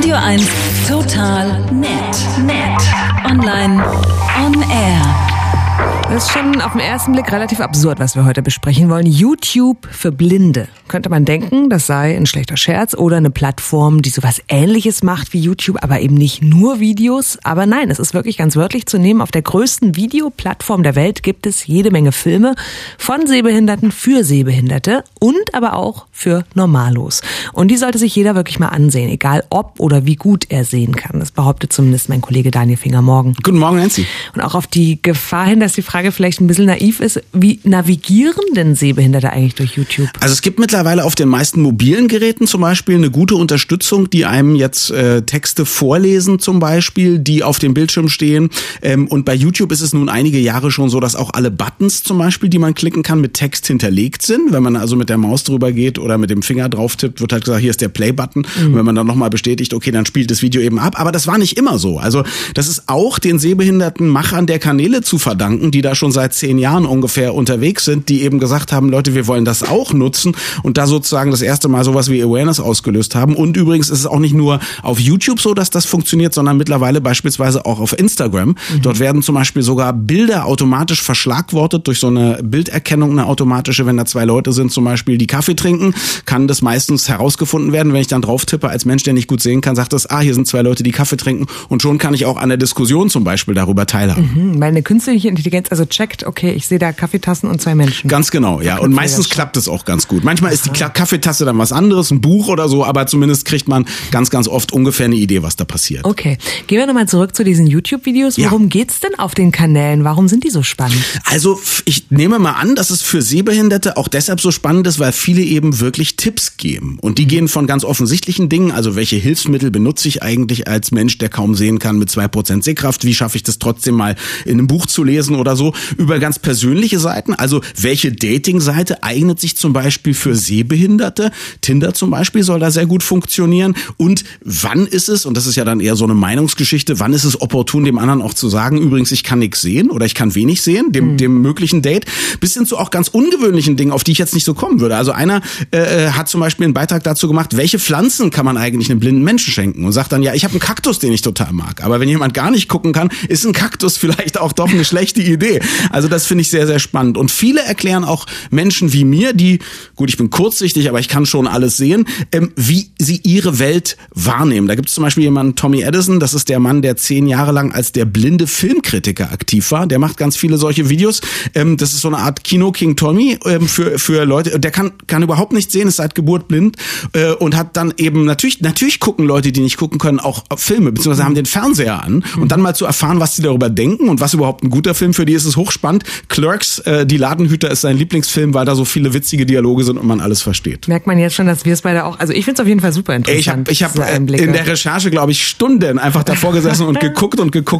Radio 1 Total nett. Online, on air. Das ist schon auf den ersten Blick relativ absurd, was wir heute besprechen wollen. YouTube für Blinde. Könnte man denken, das sei ein schlechter Scherz oder eine Plattform, die sowas Ähnliches macht wie YouTube, aber eben nicht nur Videos. Aber nein, es ist wirklich ganz wörtlich zu nehmen. Auf der größten Videoplattform der Welt gibt es jede Menge Filme von Sehbehinderten für Sehbehinderte und aber auch für Normalos. Und die sollte sich jeder wirklich mal ansehen, egal ob oder wie gut er sehen kann. Das behauptet zumindest mein Kollege Daniel Finger-Morgen. Guten Morgen, Nancy. Und auch auf die Gefahr hin, dass die Frage vielleicht ein bisschen naiv ist, wie navigieren denn Sehbehinderte eigentlich durch YouTube? Also es gibt mittlerweile auf den meisten mobilen Geräten zum Beispiel eine gute Unterstützung, die einem jetzt Texte vorlesen zum Beispiel, die auf dem Bildschirm stehen. Und bei YouTube ist es nun einige Jahre schon so, dass auch alle Buttons zum Beispiel, die man klicken kann, mit Text hinterlegt sind. Wenn man also mit der Maus drüber geht oder mit dem Finger drauf tippt, wird halt gesagt, hier ist der Play-Button. Und wenn man dann nochmal bestätigt, okay, dann spielt das Video eben ab. Aber das war nicht immer so. Also das ist auch den sehbehinderten Machern der Kanäle zu verdanken, die da schon seit 10 Jahren ungefähr unterwegs sind, die eben gesagt haben, Leute, wir wollen das auch nutzen und da sozusagen das erste Mal sowas wie Awareness ausgelöst haben. Und übrigens ist es auch nicht nur auf YouTube so, dass das funktioniert, sondern mittlerweile beispielsweise auch auf Instagram. Dort werden zum Beispiel sogar Bilder automatisch verschlagwortet durch so eine Bilderkennung, eine automatische, wenn da 2 Leute sind zum Beispiel, die Kaffee trinken, kann das meistens herausgefunden werden. Wenn ich dann drauf tippe, als Mensch, der nicht gut sehen kann, sagt das, hier sind 2 Leute, die Kaffee trinken und schon kann ich auch an der Diskussion zum Beispiel darüber teilhaben. Weil eine künstliche Intelligenz also checkt, okay, ich sehe da Kaffeetassen und 2 Menschen. Ganz genau, ja. Und meistens klappt es auch ganz gut. Manchmal ist die Kaffeetasse dann was anderes, ein Buch oder so, aber zumindest kriegt man ganz, ganz oft ungefähr eine Idee, was da passiert. Okay, gehen wir nochmal zurück zu diesen YouTube-Videos. Worum geht's denn auf den Kanälen? Warum sind die so spannend? Also ich nehme mal an, dass es für Sehbehinderte auch deshalb so spannend ist, weil viele eben wirklich Tipps geben. Und die gehen von ganz offensichtlichen Dingen, also welche Hilfsmittel benutze ich eigentlich als Mensch, der kaum sehen kann mit 2% Sehkraft, wie schaffe ich das trotzdem mal in einem Buch zu lesen oder so, über ganz persönliche Seiten, also welche Dating-Seite eignet sich zum Beispiel für Sehbehinderte, Tinder zum Beispiel soll da sehr gut funktionieren und wann ist es, und das ist ja dann eher so eine Meinungsgeschichte, wann ist es opportun, dem anderen auch zu sagen, übrigens, ich kann nichts sehen oder ich kann wenig sehen, dem möglichen Date, bis hin zu auch ganz ungewöhnlichen Dingen, auf die ich jetzt nicht so kommen würde. Also einer hat zum Beispiel einen Beitrag dazu gemacht, welche Pflanzen kann man eigentlich einem blinden Menschen schenken und sagt dann, ja, ich habe einen Kaktus, den ich total mag, aber wenn jemand gar nicht gucken kann, ist ein Kaktus vielleicht auch doch eine schlechte Idee. Also das finde ich sehr, sehr spannend. Und viele erklären auch Menschen wie mir, die, gut, ich bin kurzsichtig, aber ich kann schon alles sehen, wie sie ihre Welt wahrnehmen. Da gibt es zum Beispiel jemanden, Tommy Edison, das ist der Mann, der 10 Jahre lang als der blinde Filmkritiker aktiv war. Der macht ganz viele solche Videos. Das ist so eine Art Kino-King Tommy für Leute. Der kann überhaupt nicht sehen, ist seit Geburt blind und hat dann eben, natürlich gucken Leute, die nicht gucken können, auch Filme, beziehungsweise haben den Fernseher an. Und dann mal zu erfahren, was sie darüber denken und was überhaupt ein guter Film für die ist, ist hochspannend. Clerks, die Ladenhüter, ist sein Lieblingsfilm, weil da so viele witzige Dialoge sind und man alles versteht. Merkt man jetzt schon, dass wir es beide auch, also ich finde es auf jeden Fall super interessant. Ich hab in der Recherche, glaube ich, Stunden einfach davor gesessen und geguckt,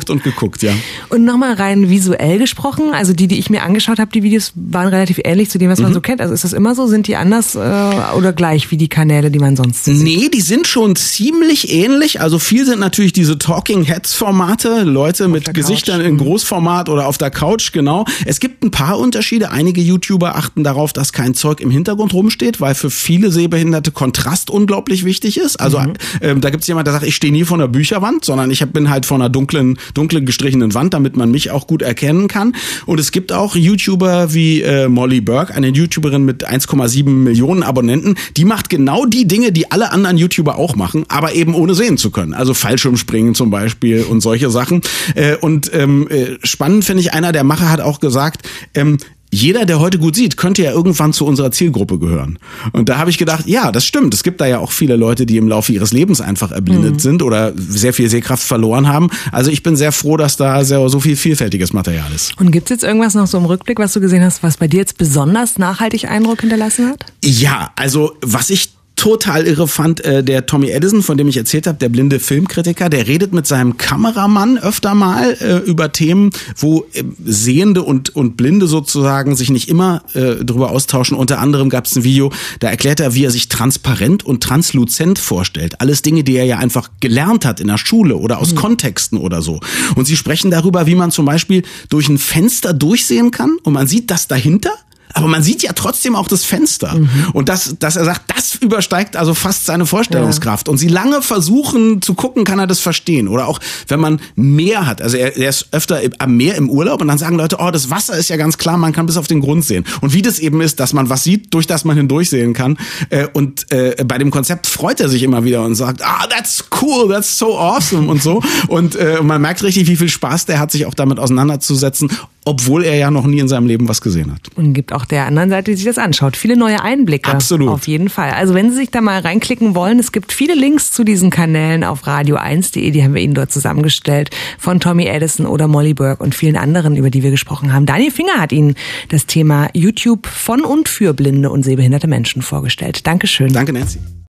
ja. Und nochmal rein visuell gesprochen, also die ich mir angeschaut habe, die Videos waren relativ ähnlich zu dem, was man so kennt. Also ist das immer so? Sind die anders oder gleich wie die Kanäle, die man sonst sieht? Nee, die sind schon ziemlich ähnlich. Also viel sind natürlich diese Talking Heads Formate, Leute mit Gesichtern in Großformat oder auf der Couch, genau. Es gibt ein paar Unterschiede. Einige YouTuber achten darauf, dass kein Zeug im Hintergrund rumsteht, weil für viele Sehbehinderte Kontrast unglaublich wichtig ist. Also da gibt's jemand, der sagt, ich stehe nie vor einer Bücherwand, sondern ich bin halt vor einer dunklen gestrichenen Wand, damit man mich auch gut erkennen kann. Und es gibt auch YouTuber wie Molly Burke, eine YouTuberin mit 1,7 Millionen Abonnenten, die macht genau die Dinge, die alle anderen YouTuber auch machen, aber eben ohne sehen zu können. Also Fallschirmspringen zum Beispiel und solche Sachen. Spannend finde ich, einer der Macher hat auch gesagt, jeder, der heute gut sieht, könnte ja irgendwann zu unserer Zielgruppe gehören. Und da habe ich gedacht, ja, das stimmt. Es gibt da ja auch viele Leute, die im Laufe ihres Lebens einfach erblindet sind oder sehr viel Sehkraft verloren haben. Also ich bin sehr froh, dass da so viel vielfältiges Material ist. Und gibt es jetzt irgendwas noch so im Rückblick, was du gesehen hast, was bei dir jetzt besonders nachhaltig Eindruck hinterlassen hat? Ja, also was ich total irre fand, der Tommy Edison, von dem ich erzählt habe, der blinde Filmkritiker, der redet mit seinem Kameramann öfter mal über Themen, wo Sehende und Blinde sozusagen sich nicht immer drüber austauschen. Unter anderem gab es ein Video, da erklärt er, wie er sich transparent und transluzent vorstellt. Alles Dinge, die er ja einfach gelernt hat in der Schule oder aus Kontexten oder so. Und sie sprechen darüber, wie man zum Beispiel durch ein Fenster durchsehen kann und man sieht das dahinter. Aber man sieht ja trotzdem auch das Fenster. Und dass er sagt, das übersteigt also fast seine Vorstellungskraft. Und sie lange versuchen zu gucken, kann er das verstehen. Oder auch, wenn man Meer hat. Also er ist öfter am Meer im Urlaub und dann sagen Leute, oh, das Wasser ist ja ganz klar, man kann bis auf den Grund sehen. Und wie das eben ist, dass man was sieht, durch das man hindurchsehen kann. Und bei dem Konzept freut er sich immer wieder und sagt, that's cool, that's so awesome und so. Und man merkt richtig, wie viel Spaß der hat, sich auch damit auseinanderzusetzen, obwohl er ja noch nie in seinem Leben was gesehen hat. Und gibt auch der anderen Seite, die sich das anschaut, viele neue Einblicke. Absolut. Auf jeden Fall. Also wenn Sie sich da mal reinklicken wollen, es gibt viele Links zu diesen Kanälen auf radio1.de, die haben wir Ihnen dort zusammengestellt, von Tommy Edison oder Molly Burke und vielen anderen, über die wir gesprochen haben. Daniel Finger hat Ihnen das Thema YouTube von und für blinde und sehbehinderte Menschen vorgestellt. Dankeschön. Danke, Nancy.